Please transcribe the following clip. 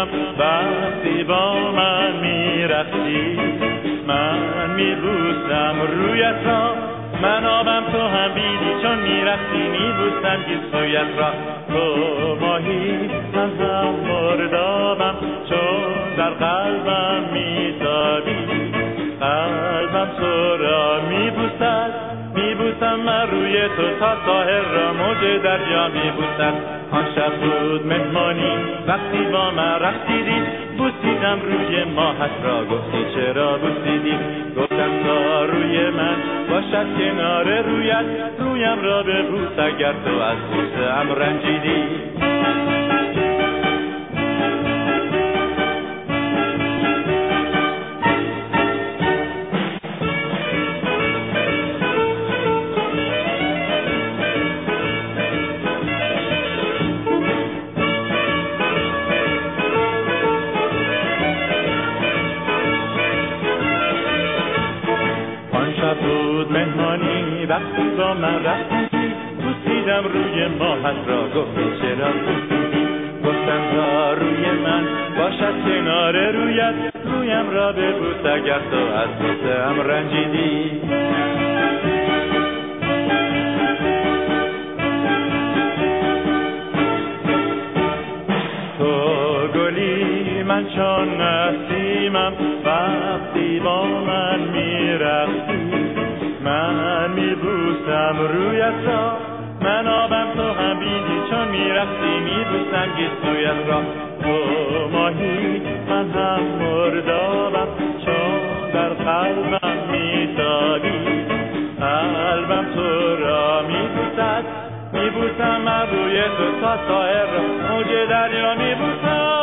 میبوسم وقتی با من میرقصی. من میبوسم رویت را، من آبم تو هم بیدی، چون میرقصی میبوسم گیسویت را. تو ماهی من هم مردابم، چون در قلبم میتابی. قلبم تو را میبوسد، میبوسم من روی تو تا ساحل را موج دریا میبوسد. آن شب بود مهمانی وقتی با من رقصیدی، بوسیدم روی ماهت را، گفتی چرا بوسیدی؟ گفتم تا روی من باشد کنار رویت، رویم را ببوس اگر تو از بوسه‌ام رنجیدی. بود مهمانی وقتی با من رفتی، بوسیدم روی ماهت را، گفتی چرا بوسیدی؟ گفتم تا روی من باشد کنار رویت، رویم را ببوس اگر تو از بوسه‌ام رنجیدی. تو گلی من چون نسیمم وقتی با من میرقصی. من میبوسم رویت را، من آبم تو هم بیدی، چون میرقصی میبوسم گیسویت را. تو ماهی من هم مردابم، چون در قلبم میتابی. قلبم تو را میبوسد، میبوسم من روی تو تا ساحل را موج دریا میبوسم.